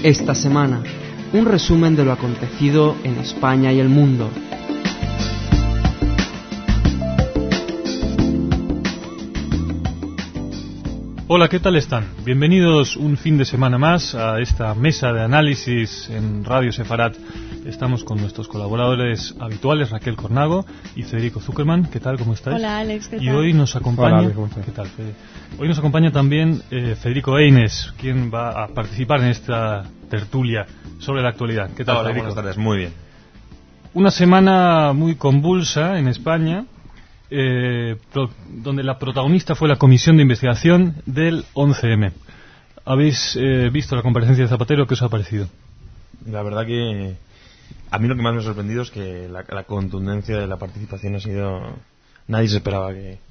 Esta semana, un resumen de lo acontecido en España y el mundo. Hola, ¿qué tal están? Bienvenidos un fin de semana más a esta mesa de análisis en Radio Sefarat. Estamos con nuestros colaboradores habituales, Raquel Cornago y Federico Zuckerman. ¿Qué tal? ¿Cómo estáis? Hola, Alex, ¿qué tal? Y hoy nos acompaña... Hola, ¿cómo estás? ¿Qué tal, Fede? Hoy nos acompaña también Federico Eines, quien va a participar en esta tertulia sobre la actualidad. ¿Qué tal, Hola, Federico? buenas tardes, muy bien. Una semana muy convulsa en España, donde la protagonista fue la comisión de investigación del 11M. ¿Habéis visto la comparecencia de Zapatero? ¿Qué os ha parecido? La verdad que a mí lo que más me ha sorprendido es que la contundencia de la participación ha sido... Nadie se esperaba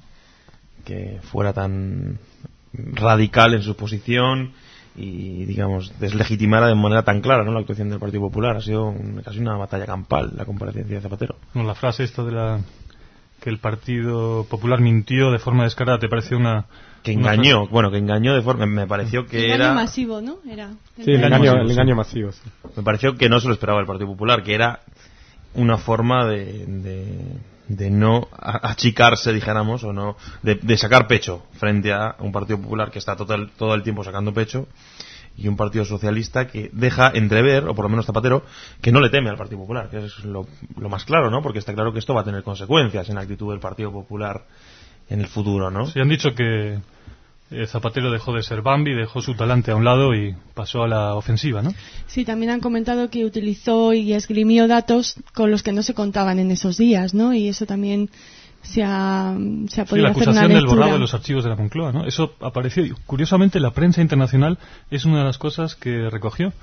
que fuera tan radical en su posición y, digamos, deslegitimara de manera tan clara, ¿no?, la actuación del Partido Popular. Ha sido casi una batalla campal la comparecencia de Zapatero. No, la frase esta de que el Partido Popular mintió de forma descarada, ¿te pareció una... Que engañó, que engañó de forma... Me pareció que engaño era... masivo, ¿no? Era Sí, el engaño masivo. Sí. Me pareció que no se lo esperaba el Partido Popular, que era una forma de no achicarse, dijéramos, o no de sacar pecho frente a un Partido Popular que está todo el tiempo sacando pecho, y un Partido Socialista que deja entrever, o por lo menos Zapatero, que no le teme al Partido Popular, que es lo más claro, ¿no? Porque está claro que esto va a tener consecuencias en la actitud del Partido Popular en el futuro, ¿no? Sí, han dicho que Zapatero dejó de ser Bambi, dejó su talante a un lado y pasó a la ofensiva, ¿no? Sí, también han comentado que utilizó y esgrimió datos con los que no se contaban en esos días, ¿no? Y eso también se ha podido hacer una lectura. La acusación del borrado de los archivos de la Moncloa, ¿no? Eso apareció. Curiosamente, la prensa internacional es una de las cosas que recogió.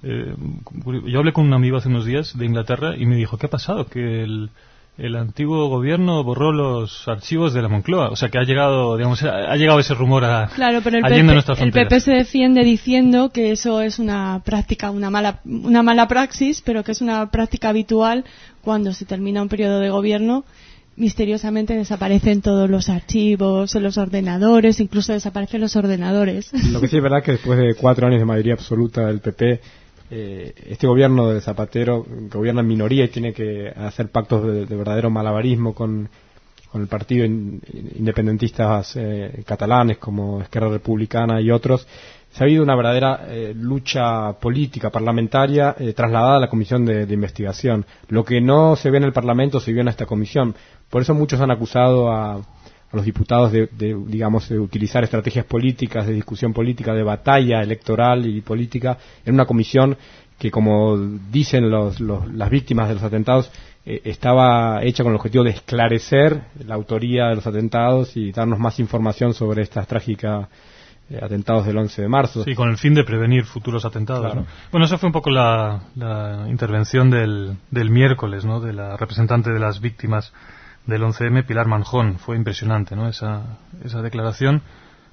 Yo hablé con un amigo hace unos días de Inglaterra y me dijo, ¿qué ha pasado? Que el antiguo gobierno borró los archivos de la Moncloa. O sea, que ha llegado ese rumor claro, pero allende nuestras fronteras. El PP se defiende diciendo que eso es una práctica, una mala praxis, pero que es una práctica habitual cuando se termina un periodo de gobierno. Misteriosamente desaparecen todos los archivos, los ordenadores, incluso desaparecen los ordenadores. Lo que sí es verdad que después de 4 años de mayoría absoluta del PP, este gobierno de Zapatero gobierna en minoría y tiene que hacer pactos de verdadero malabarismo con el partido independentistas catalanes como Esquerra Republicana y otros. Se ha habido una verdadera lucha política parlamentaria trasladada a la comisión de investigación. Lo que no se ve en el Parlamento se vio en esta comisión. Por eso muchos han acusado a los diputados de utilizar estrategias políticas, de discusión política, de batalla electoral y política en una comisión que, como dicen las víctimas de los atentados, estaba hecha con el objetivo de esclarecer la autoría de los atentados y darnos más información sobre estas trágicas atentados del 11 de marzo. Sí, con el fin de prevenir futuros atentados. Claro. ¿No? Bueno, esa fue un poco la intervención del miércoles, ¿no?, de la representante de las víctimas del 11M, Pilar Manjón. Fue impresionante, ¿no?, esa declaración,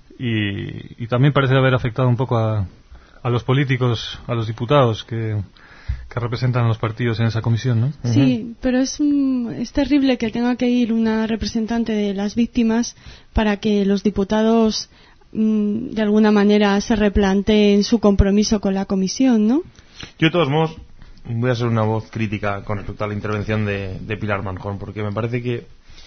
y también parece haber afectado un poco a los políticos, a los diputados que representan a los partidos en esa comisión, ¿no? Sí, pero es terrible que tenga que ir una representante de las víctimas para que los diputados de alguna manera se replanteen su compromiso con la comisión, ¿no? Yo, de todos modos, voy a ser una voz crítica con respecto a la intervención de Pilar Manjón, porque me parece que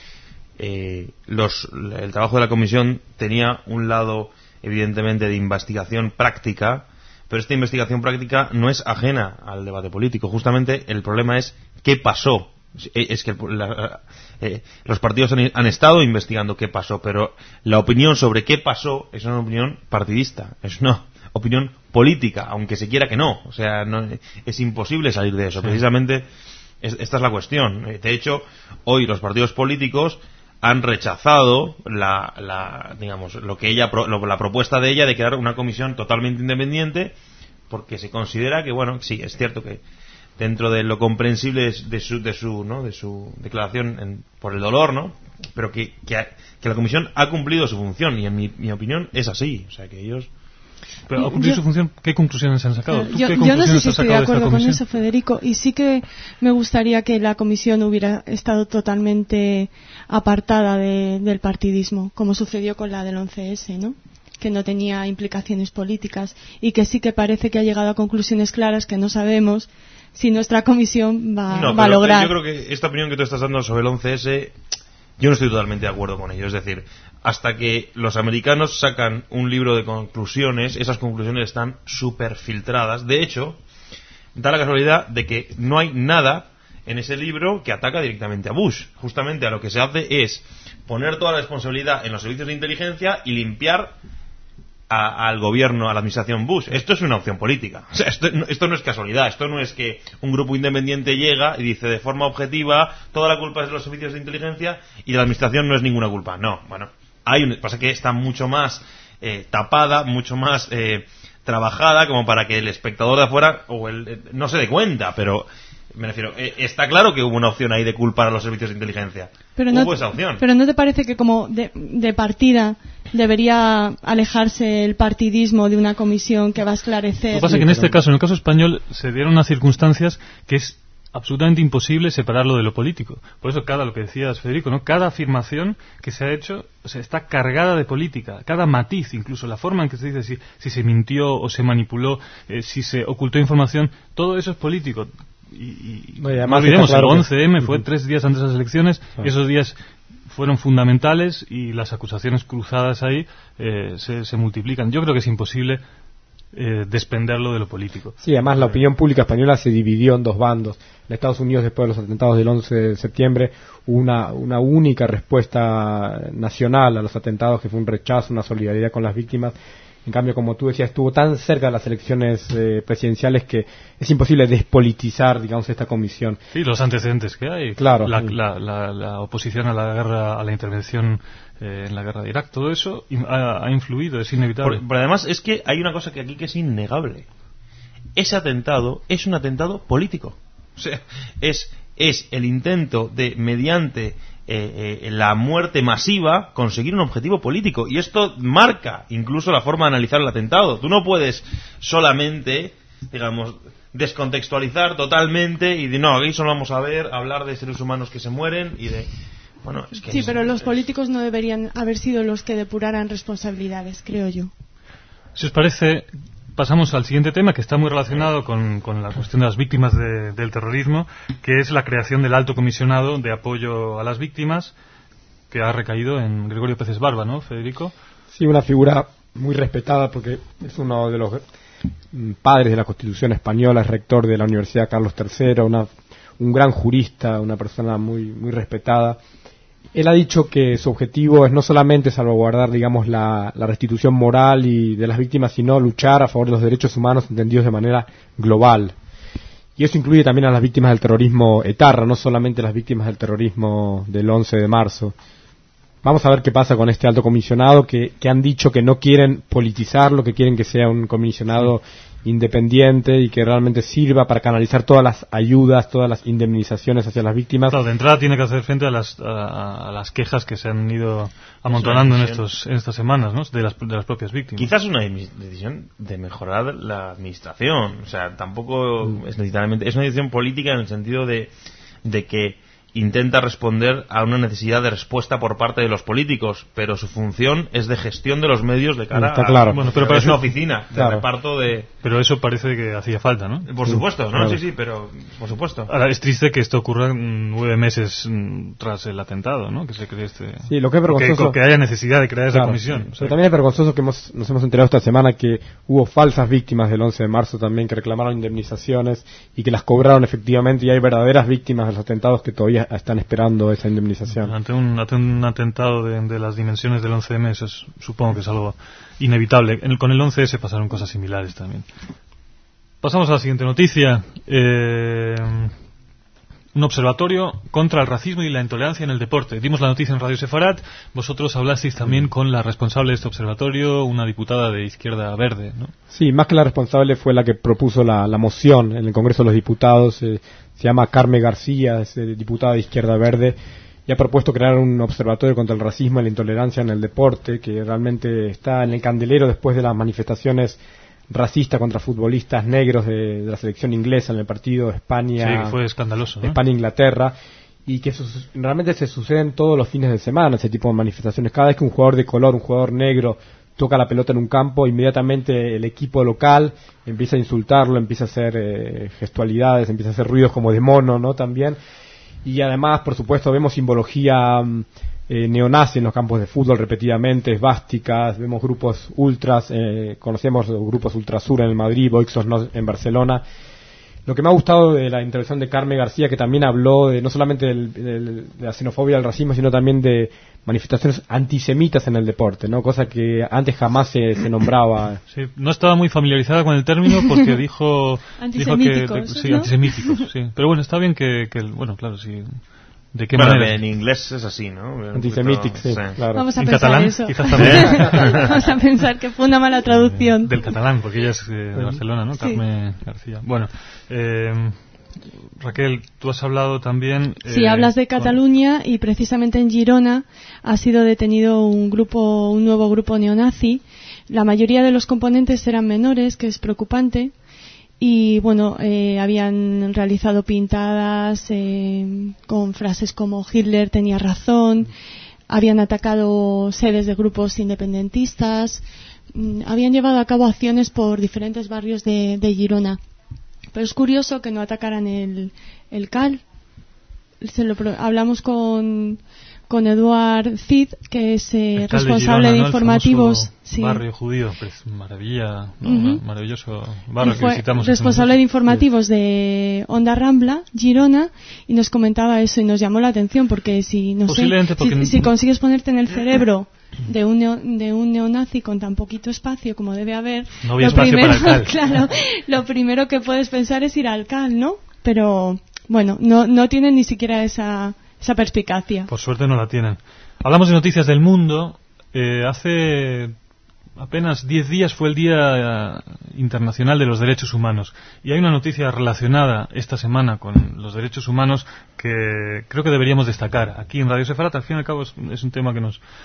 el trabajo de la comisión tenía un lado, evidentemente, de investigación práctica, pero esta investigación práctica no es ajena al debate político. Justamente el problema es qué pasó. Es que los partidos han estado investigando qué pasó, pero la opinión sobre qué pasó es una opinión partidista, es una opinión política, aunque se quiera que no. O sea, es imposible salir de eso. Sí. Precisamente esta es la cuestión. De hecho, hoy los partidos políticos han rechazado la propuesta de ella de crear una comisión totalmente independiente, porque se considera que, bueno, sí, es cierto que dentro de lo comprensible de su declaración por el dolor, ¿no?, pero que la comisión ha cumplido su función, y en mi opinión es así. O sea, que ellos... Pero, ¿ha cumplido su función? ¿Qué conclusiones han sacado? Yo no sé si estoy de acuerdo con eso, Federico, y sí que me gustaría que la comisión hubiera estado totalmente apartada del partidismo, como sucedió con la del 11S, ¿no? que no tenía implicaciones políticas y que sí que parece que ha llegado a conclusiones claras que no sabemos si nuestra comisión va a lograr. Yo creo que esta opinión que tú estás dando sobre el 11S, yo no estoy totalmente de acuerdo con ello. Es decir, hasta que los americanos sacan un libro de conclusiones, esas conclusiones están súper filtradas. De hecho, da la casualidad de que no hay nada en ese libro que ataca directamente a Bush. Justamente a lo que se hace es poner toda la responsabilidad en los servicios de inteligencia y limpiar al gobierno, a la administración Bush. Esto es una opción política. O sea, esto no es casualidad. Esto no es que un grupo independiente llega y dice de forma objetiva toda la culpa es de los servicios de inteligencia y de la administración no es ninguna culpa. No, bueno, pasa que está mucho más tapada, mucho más trabajada como para que el espectador de afuera no se dé cuenta, pero me refiero, está claro que hubo una opción ahí de culpar a los servicios de inteligencia. Hubo esa opción. Pero ¿no te parece que como de partida debería alejarse el partidismo de una comisión que va a esclarecer? Lo que pasa es que en este caso, en el caso español, se dieron unas circunstancias que es absolutamente imposible separarlo de lo político. Por eso lo que decías, Federico, ¿no? Cada afirmación que se ha hecho, o sea, está cargada de política. Cada matiz, incluso la forma en que se dice si se mintió o se manipuló, si se ocultó información, todo eso es político. Y no olvidemos, claro, el 11M fue 3 días antes de las elecciones, y esos días fueron fundamentales y las acusaciones cruzadas ahí se multiplican. Yo creo que es imposible desprenderlo de lo político. Sí, además la opinión pública española se dividió en dos bandos. En Estados Unidos, después de los atentados del 11 de septiembre, hubo una única respuesta nacional a los atentados, que fue un rechazo, una solidaridad con las víctimas. En cambio, como tú decías, estuvo tan cerca de las elecciones presidenciales que es imposible despolitizar, digamos, esta comisión. Sí, los antecedentes que hay. Claro. La oposición a la guerra, a la intervención en la guerra de Irak, todo eso ha influido, es inevitable. Pero además es que hay una cosa que aquí que es innegable. Ese atentado es un atentado político. O sea, es el intento de, mediante la muerte masiva, conseguir un objetivo político, y esto marca incluso la forma de analizar el atentado. Tú no puedes solamente, digamos, descontextualizar totalmente y decir, no, aquí solo vamos a hablar de seres humanos que se mueren y de... Bueno, es que sí, pero los políticos no deberían haber sido los que depuraran responsabilidades, creo yo. Si os parece, pasamos al siguiente tema, que está muy relacionado con la cuestión de las víctimas del terrorismo, que es la creación del Alto Comisionado de Apoyo a las Víctimas, que ha recaído en Gregorio Peces Barba, ¿no, Federico? Sí, una figura muy respetada porque es uno de los padres de la Constitución española, es rector de la Universidad Carlos III, un gran jurista, una persona muy, muy respetada. Él ha dicho que su objetivo es no solamente salvaguardar, digamos, la restitución moral y de las víctimas, sino luchar a favor de los derechos humanos entendidos de manera global. Y eso incluye también a las víctimas del terrorismo etarra, no solamente las víctimas del terrorismo del 11 de marzo. Vamos a ver qué pasa con este alto comisionado, que han dicho que no quieren politizarlo, que quieren que sea un comisionado independiente y que realmente sirva para canalizar todas las ayudas, todas las indemnizaciones hacia las víctimas. Claro, de entrada tiene que hacer frente a las quejas que se han ido amontonando en estas semanas, ¿no? de las propias víctimas. Quizás una decisión de mejorar la administración, o sea, tampoco es necesariamente, es una decisión política en el sentido de que intenta responder a una necesidad de respuesta por parte de los políticos, pero su función es de gestión de los medios de cara claro. Bueno, pero es una oficina de reparto de... Pero eso parece que hacía falta, ¿no? Por supuesto, ¿no? Claro. Sí, pero por supuesto. Ahora, es triste que esto ocurra 9 meses tras el atentado, ¿no? Que se cree Sí, lo que es vergonzoso... Que haya necesidad de crear esa comisión. Pero también es vergonzoso que nos hemos enterado esta semana que hubo falsas víctimas del 11 de marzo también, que reclamaron indemnizaciones y que las cobraron efectivamente, y hay verdaderas víctimas de los atentados que todavía están esperando esa indemnización. Ante un atentado de las dimensiones del 11M, eso supongo que es algo inevitable. Con el 11S pasaron cosas similares también. Pasamos a la siguiente noticia. Un observatorio contra el racismo y la intolerancia en el deporte. Dimos la noticia en Radio Sefarat. Vosotros hablasteis también con la responsable de este observatorio, una diputada de Izquierda Verde, ¿no? Sí, más que la responsable fue la que propuso la moción en el Congreso de los Diputados. Se llama Carmen García, es diputada de Izquierda Verde, y ha propuesto crear un observatorio contra el racismo y la intolerancia en el deporte, que realmente está en el candelero después de las manifestaciones racistas contra futbolistas negros de la selección inglesa en el partido España. Sí, que fue escandaloso, ¿no? España-Inglaterra, y que realmente se suceden todos los fines de semana ese tipo de manifestaciones. Cada vez que un jugador de color, un jugador negro, toca la pelota en un campo, inmediatamente el equipo local empieza a insultarlo, empieza a hacer gestualidades, empieza a hacer ruidos como de mono, ¿no? También. Y además, por supuesto, vemos simbología neonazi en los campos de fútbol repetidamente, esvásticas, vemos grupos ultras, conocemos grupos ultrasur en el Madrid, Voixos en Barcelona. Lo que me ha gustado de la intervención de Carmen García, que también habló no solamente de la xenofobia, del racismo, sino también de manifestaciones antisemitas en el deporte, ¿no? Cosa que antes jamás se nombraba. Sí, no estaba muy familiarizada con el término porque dijo antisemíticos, sí, ¿no? Antisemíticos, sí. Pero bueno, está bien que bueno, claro, sí. ¿De qué bueno, manera? En inglés es así, ¿no? Antisemitic, sí, claro. Vamos a en pensar catalán, eso. quizás también. Vamos a pensar que fue una mala traducción. Del catalán, porque ella es de Barcelona, ¿no? Sí. Carmen García. Bueno, Raquel, tú has hablado también... Sí, hablas de Cataluña y precisamente en Girona ha sido detenido un nuevo grupo neonazi. La mayoría de los componentes eran menores, que es preocupante. Y bueno, habían realizado pintadas con frases como Hitler tenía razón, habían atacado sedes de grupos independentistas, habían llevado a cabo acciones por diferentes barrios de Girona. Pero es curioso que no atacaran el CAL. Hablamos con Eduard Cid, que es responsable de Girona, de ¿no? informativos. Sí. Barrio judío, pues maravilla, ¿no? Maravilloso barrio que visitamos. Responsable de informativos de Onda Rambla, Girona, y nos comentaba eso y nos llamó la atención porque si consigues ponerte en el cerebro de un neonazi con tan poquito espacio como debe haber, no había espacio para el CAL. Claro, lo primero que puedes pensar es ir al CAL, ¿no? Pero bueno, no tienen ni siquiera esa perspicacia. Por suerte no la tienen. Hablamos de noticias del mundo. Hace apenas 10 días fue el Día Internacional de los Derechos Humanos. Y hay una noticia relacionada esta semana con los derechos humanos que creo que deberíamos destacar. Aquí en Radio Sefarat, al fin y al cabo, es un tema que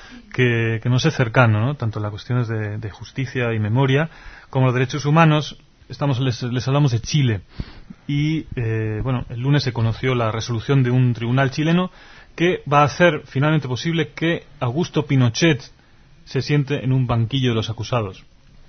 nos es cercano, ¿no? Tanto las cuestiones de justicia y memoria como los derechos humanos. Les hablamos de Chile. Y bueno, el lunes se conoció la resolución de un tribunal chileno que va a hacer finalmente posible que Augusto Pinochet se siente en un banquillo de los acusados.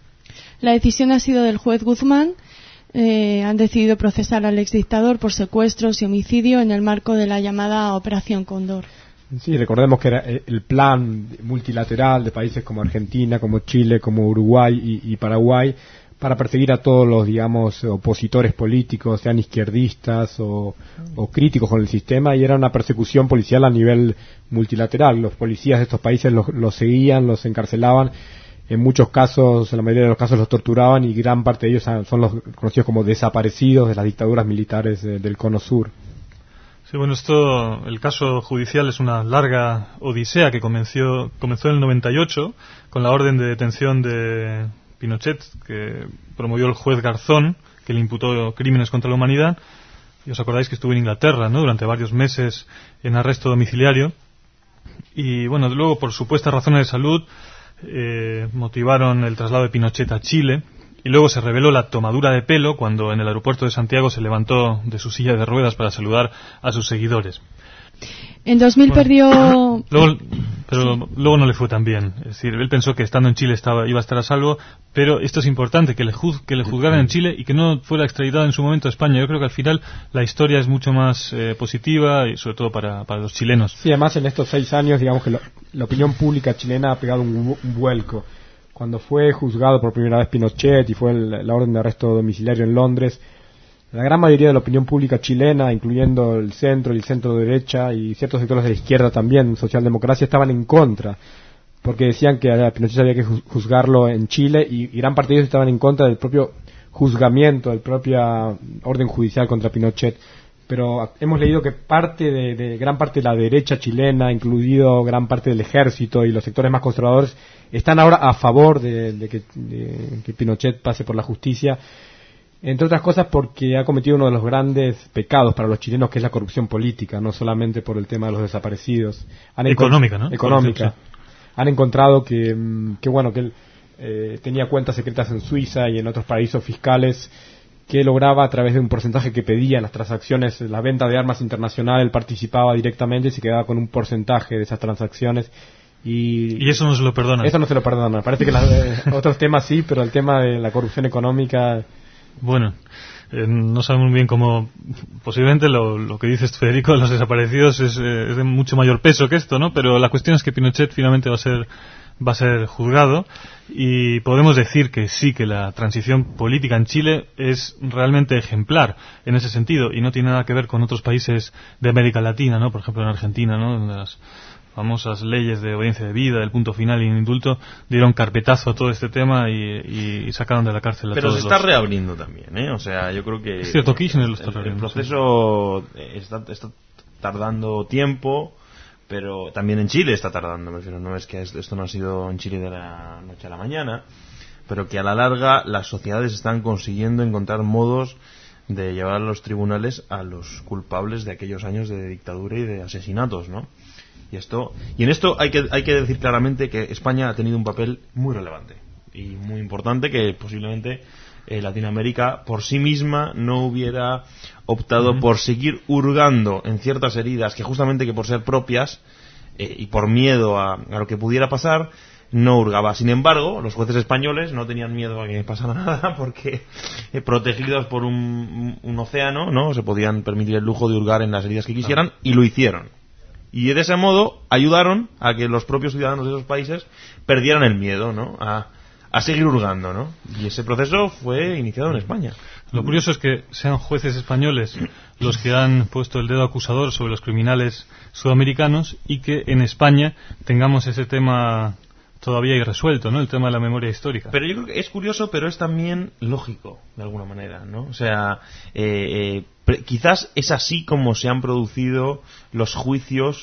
La decisión ha sido del juez Guzmán. Han decidido procesar al exdictador por secuestros y homicidio en el marco de la llamada Operación Cóndor. Sí, recordemos que era el plan multilateral de países como Argentina, como Chile, como Uruguay y Paraguay para perseguir a todos los, digamos, opositores políticos, sean izquierdistas o críticos con el sistema, y era una persecución policial a nivel multilateral. Los policías de estos países los seguían, los encarcelaban, en muchos casos, en la mayoría de los casos los torturaban, y gran parte de ellos son los conocidos como desaparecidos de las dictaduras militares del Cono Sur. Sí, bueno, el caso judicial es una larga odisea que comenzó en el 98 con la orden de detención de Pinochet, que promovió el juez Garzón, que le imputó crímenes contra la humanidad. Y os acordáis que estuvo en Inglaterra, ¿no?, durante varios meses en arresto domiciliario. Y bueno, luego por supuestas razones de salud motivaron el traslado de Pinochet a Chile. Y luego se reveló la tomadura de pelo cuando en el aeropuerto de Santiago se levantó de su silla de ruedas para saludar a sus seguidores. En 2000 perdió... Luego no le fue tan bien. Es decir, él pensó que estando en Chile iba a estar a salvo, pero esto es importante, que le juzgaran en Chile y que no fuera extraditado en su momento a España. Yo creo que al final la historia es mucho más positiva, y sobre todo para los chilenos. Sí, además en estos 6 años, digamos que la opinión pública chilena ha pegado un vuelco. Cuando fue juzgado por primera vez Pinochet y fue la orden de arresto domiciliario en Londres, la gran mayoría de la opinión pública chilena, incluyendo el centro y el centro derecha y ciertos sectores de la izquierda también, socialdemocracia, estaban en contra, porque decían que a Pinochet había que juzgarlo en Chile, y gran parte de ellos estaban en contra del propio juzgamiento, del propia orden judicial contra Pinochet. Pero hemos leído que gran parte de la derecha chilena, incluido gran parte del ejército y los sectores más conservadores, están ahora a favor de que Pinochet pase por la justicia, entre otras cosas porque ha cometido uno de los grandes pecados para los chilenos, que es la corrupción política, no solamente por el tema de los desaparecidos. Económica, ¿no? Económica. Han encontrado que él tenía cuentas secretas en Suiza y en otros paraísos fiscales, que lograba a través de un porcentaje que pedía en las transacciones, la venta de armas internacional, él participaba directamente y se quedaba con un porcentaje de esas transacciones, Y eso no se lo perdona. Eso no se lo perdona. Parece que otros temas sí, pero el tema de la corrupción económica... Bueno, no sabemos bien cómo... Posiblemente lo que dices, Federico, de los desaparecidos es de mucho mayor peso que esto, ¿no? Pero la cuestión es que Pinochet finalmente va a ser juzgado, y podemos decir que sí, que la transición política en Chile es realmente ejemplar en ese sentido, y no tiene nada que ver con otros países de América Latina, ¿no? Por ejemplo en Argentina, ¿no? Donde las famosas leyes de obediencia de vida, del punto final y el indulto, dieron carpetazo a todo este tema y sacaron de la cárcel a pero todos. Se está reabriendo también, ¿eh? O sea, yo creo que es cierto, Kirchner lo está reabriendo. El proceso está tardando tiempo, pero también en Chile está tardando. Me refiero, no es que esto no ha sido en Chile de la noche a la mañana, pero que a la larga las sociedades están consiguiendo encontrar modos de llevar a los tribunales a los culpables de aquellos años de dictadura y de asesinatos, ¿no? Y en esto hay que decir claramente que España ha tenido un papel muy relevante y muy importante, que posiblemente Latinoamérica por sí misma no hubiera optado por seguir hurgando en ciertas heridas que justamente que por ser propias y por miedo a lo que pudiera pasar no hurgaba. Sin embargo, los jueces españoles no tenían miedo a que pasara nada, porque protegidos por un océano, ¿no?, se podían permitir el lujo de hurgar en las heridas que quisieran, y lo hicieron. Y de ese modo ayudaron a que los propios ciudadanos de esos países perdieran el miedo, ¿no?, a seguir hurgando, ¿no? Y ese proceso fue iniciado en España. Lo curioso es que sean jueces españoles los que han puesto el dedo acusador sobre los criminales sudamericanos, y que en España tengamos ese tema todavía irresuelto, ¿no?, el tema de la memoria histórica. Pero yo creo que es curioso, pero es también lógico, de alguna manera, ¿no? O sea, quizás es así como se han producido los juicios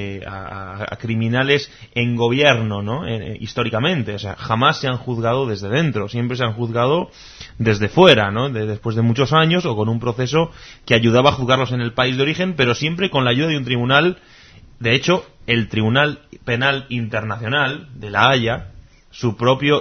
a criminales en gobierno, ¿no?, históricamente. O sea, jamás se han juzgado desde dentro, siempre se han juzgado desde fuera, ¿no?, después de muchos años, o con un proceso que ayudaba a juzgarlos en el país de origen, pero siempre con la ayuda de un tribunal. De hecho, el Tribunal Penal Internacional de La Haya, su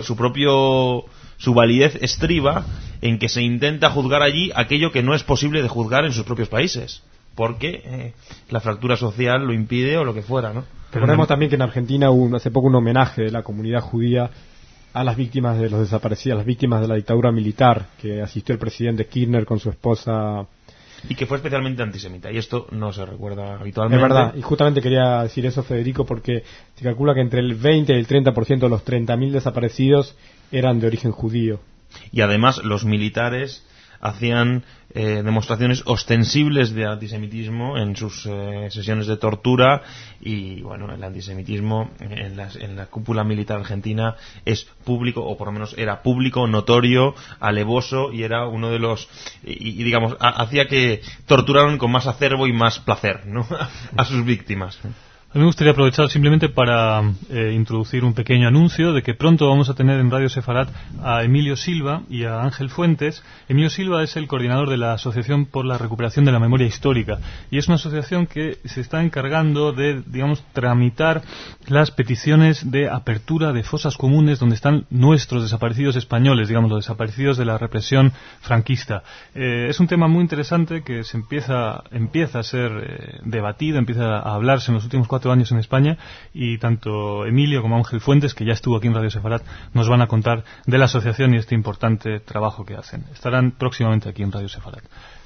validez estriba en que se intenta juzgar allí aquello que no es posible de juzgar en sus propios países, porque la fractura social lo impide o lo que fuera, ¿no? Recordemos también que en Argentina hubo hace poco un homenaje de la comunidad judía a las víctimas de los desaparecidos, las víctimas de la dictadura militar, que asistió el presidente Kirchner con su esposa. Y que fue especialmente antisemita, y esto no se recuerda habitualmente. Es verdad, y justamente quería decir eso, Federico, porque se calcula que entre el 20 y el 30% de los 30.000 desaparecidos eran de origen judío. Y además los militares hacían demostraciones ostensibles de antisemitismo en sus sesiones de tortura, y bueno, el antisemitismo en la cúpula militar argentina es público, o por lo menos era público, notorio, alevoso, y era uno de los y digamos hacía que torturaran con más acervo y más placer, ¿no?, a sus víctimas. A mí me gustaría aprovechar simplemente para introducir un pequeño anuncio de que pronto vamos a tener en Radio Sefarat a Emilio Silva y a Ángel Fuentes. Emilio Silva es el coordinador de la Asociación por la Recuperación de la Memoria Histórica, y es una asociación que se está encargando de, digamos, tramitar las peticiones de apertura de fosas comunes donde están nuestros desaparecidos españoles, digamos, los desaparecidos de la represión franquista. Es un tema muy interesante que se empieza a ser debatido, empieza a hablarse en los últimos 4 años en España, y tanto Emilio como Ángel Fuentes, que ya estuvo aquí en Radio Sefarat, nos van a contar de la asociación y este importante trabajo que hacen. Estarán próximamente aquí en Radio Sefarat.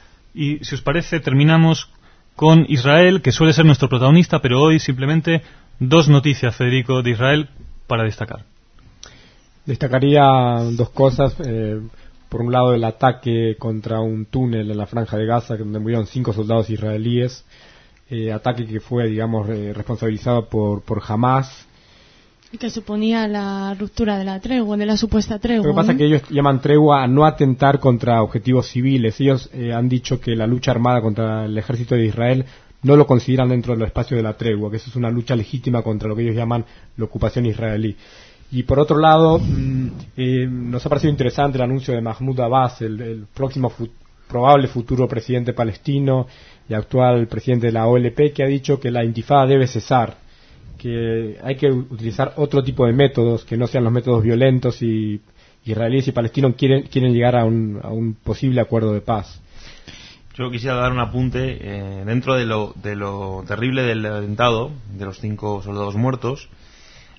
Y si os parece, terminamos con Israel, que suele ser nuestro protagonista, pero hoy simplemente 2 noticias, Federico, de Israel para destacar. Destacaría 2 cosas. Por un lado, el ataque contra un túnel en la Franja de Gaza, donde murieron 5 soldados israelíes. Ataque que fue, digamos, responsabilizado por Hamas. Y que suponía la ruptura de la tregua, de la supuesta tregua. Lo que pasa es que ellos llaman tregua a no atentar contra objetivos civiles. Ellos han dicho que la lucha armada contra el ejército de Israel no lo consideran dentro del espacio de la tregua, que eso es una lucha legítima contra lo que ellos llaman la ocupación israelí. Y por otro lado, nos ha parecido interesante el anuncio de Mahmoud Abbas, el próximo probable futuro presidente palestino y actual presidente de la OLP, que ha dicho que la intifada debe cesar, que hay que utilizar otro tipo de métodos que no sean los métodos violentos, y israelíes y palestinos quieren llegar a un posible acuerdo de paz. Yo quisiera dar un apunte dentro de lo terrible del atentado, de los 5 soldados muertos.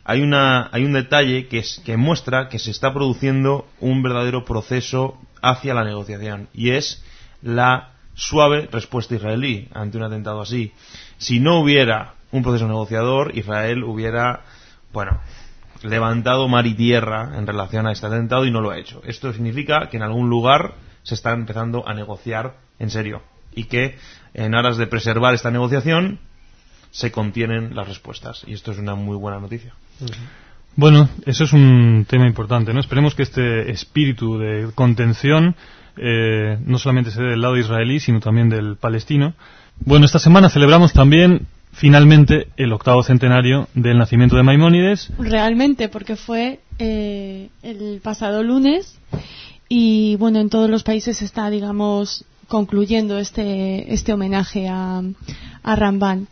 hay un detalle que muestra que se está produciendo un verdadero proceso hacia la negociación, y es la suave respuesta israelí ante un atentado así. Si no hubiera un proceso negociador, Israel hubiera, levantado mar y tierra en relación a este atentado, y no lo ha hecho. Esto significa que en algún lugar se está empezando a negociar en serio, y que en aras de preservar esta negociación se contienen las respuestas, y esto es una muy buena noticia. Bueno, eso es un tema importante, ¿no? Esperemos que este espíritu de contención no solamente se dé del lado israelí, sino también del palestino. Bueno, esta semana celebramos también finalmente el 8º centenario del nacimiento de Maimónides. Realmente, porque fue el pasado lunes, y bueno, en todos los países se está, digamos, concluyendo este homenaje a Ramban.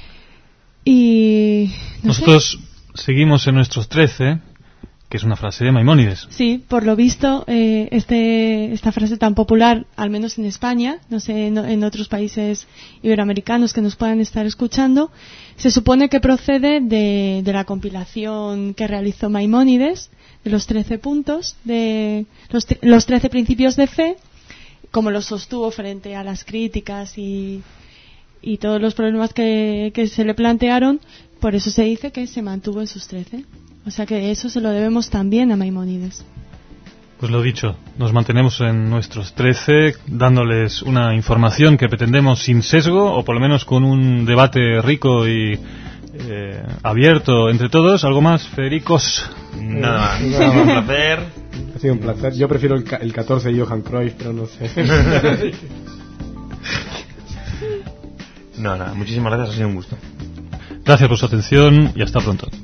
Y nosotros seguimos en nuestros 13, que es una frase de Maimónides. Sí, por lo visto, esta frase tan popular, al menos en España, no sé, en otros países iberoamericanos que nos puedan estar escuchando, se supone que procede de la compilación que realizó Maimónides, de los 13 puntos, de los 13 principios de fe, como los sostuvo frente a las críticas y todos los problemas que se le plantearon. Por eso se dice que se mantuvo en sus 13. O sea que eso se lo debemos también a Maimónides. Pues lo dicho, nos mantenemos en nuestros 13, dándoles una información que pretendemos sin sesgo, o por lo menos con un debate rico y abierto entre todos. ¿Algo más, Federicos? Nada más. Un placer. Ha sido un placer. Yo prefiero el 14 de Johan Cruyff, pero no sé. No, nada. Muchísimas gracias. Ha sido un gusto. Gracias por su atención y hasta pronto.